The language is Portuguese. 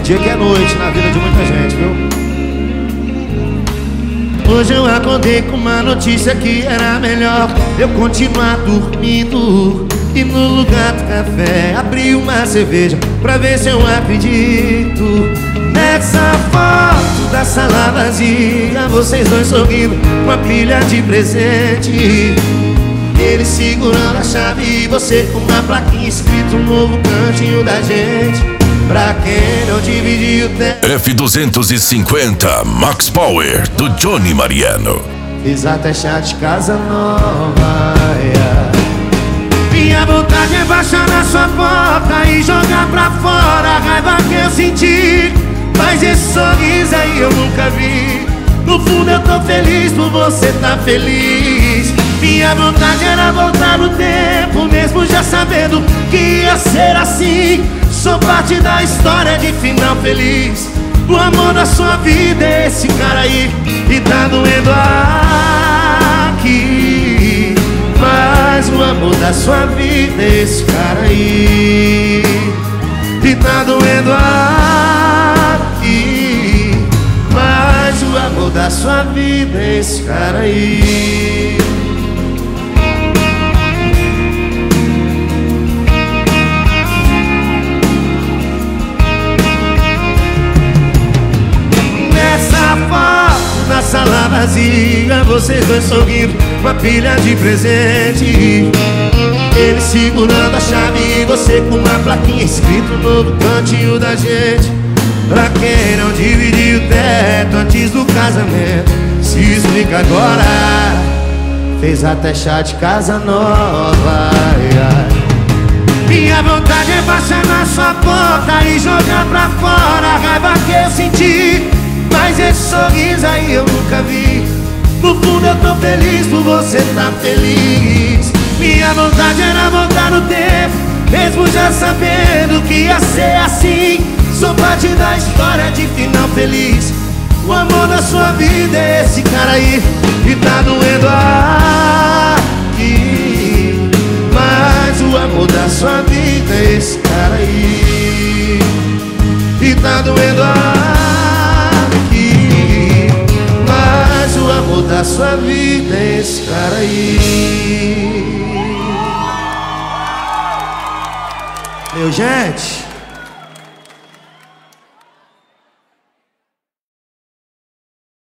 dia que é noite na vida de muita gente, viu? Hoje eu acordei com uma notícia que era melhor eu continuar dormindo. E no lugar do café abri uma cerveja pra ver se eu acredito. Nessa foto da sala vazia, vocês dois sorrindo com a pilha de presente. Ele segurando a chave e você com uma plaquinha escrito um novo cantinho da gente. Pra quem não dividiu o tempo. F250 Max Power do Johnny Mariano. Fiz até chá de casa nova, yeah. Minha vontade é baixar na sua porta e jogar pra fora a raiva que eu senti. Mas esse sorriso aí eu nunca vi. No fundo eu tô feliz por você tá feliz. Minha vontade era voltar no tempo, mesmo já sabendo que ia ser assim. Sou parte da história de final feliz. O amor da sua vida é esse cara aí. E tá doendo aqui. Mas o amor da sua vida é esse cara aí. E tá doendo aqui. Mas o amor da sua vida é esse cara aí. Na sala vazia, vocês dois sorrindo com a pilha de presente. Ele segurando a chave e você com uma plaquinha escrito no novo cantinho da gente. Pra quem não dividiu o teto antes do casamento, se explica agora. Fez até chá de casa nova, yeah. Minha vontade é baixar na sua porta e jogar pra fora a raiva que eu senti. Mas esse sorriso aí eu nunca vi. No fundo eu tô feliz por você tá feliz. Minha vontade era voltar no tempo, mesmo já sabendo que ia ser assim. Sou parte da história de final feliz. O amor da sua vida é esse cara aí. E tá doendo aqui. Mas o amor da sua vida é esse cara aí. E tá doendo aqui. O amor da sua vida é esse cara aí. Meu gente,